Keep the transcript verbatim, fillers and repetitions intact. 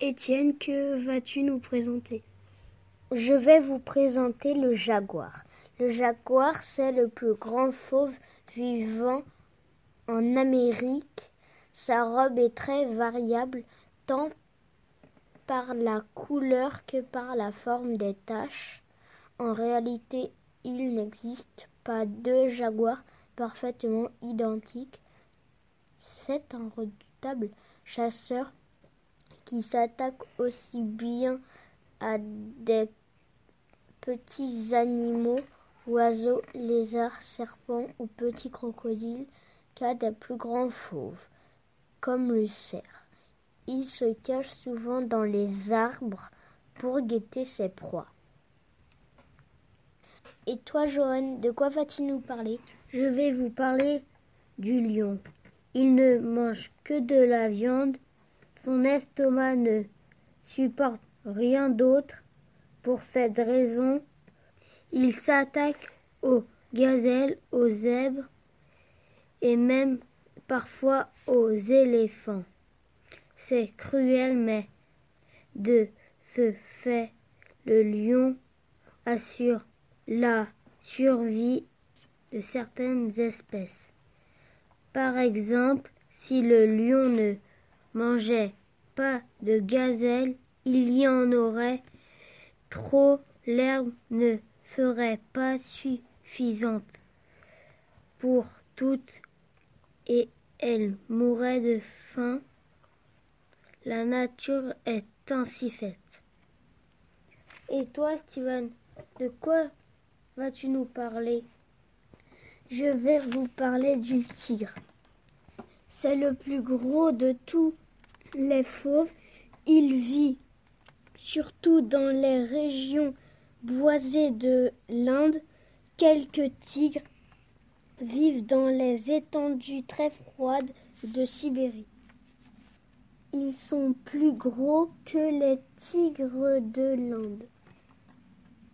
Étienne, que vas-tu nous présenter? Je vais vous présenter le jaguar. Le jaguar, c'est le plus grand fauve vivant en Amérique. Sa robe est très variable, tant par la couleur que par la forme des taches. En réalité, il n'existe pas deux jaguars parfaitement identiques. C'est un redoutable chasseur qui s'attaque aussi bien à des petits animaux, oiseaux, lézards, serpents ou petits crocodiles qu'à des plus grands fauves, comme le cerf. Il se cache souvent dans les arbres pour guetter ses proies. Et toi, Johan, de quoi vas-tu nous parler? Je vais vous parler du lion. Il ne mange que de la viande. Son estomac ne supporte rien d'autre. Pour cette raison, il s'attaque aux gazelles, aux zèbres et même parfois aux éléphants. C'est cruel, mais de ce fait, le lion assure la survie de certaines espèces. Par exemple, si le lion ne mangeait pas de gazelle, il y en aurait trop, l'herbe ne serait pas suffisante pour toutes et elle mourrait de faim. La nature est ainsi faite. Et toi, Steven, de quoi vas-tu nous parler? Je vais vous parler du tigre. C'est le plus gros de tous les fauves. Il vit surtout dans les régions boisées de l'Inde. Quelques tigres vivent dans les étendues très froides de Sibérie. Ils sont plus gros que les tigres de l'Inde.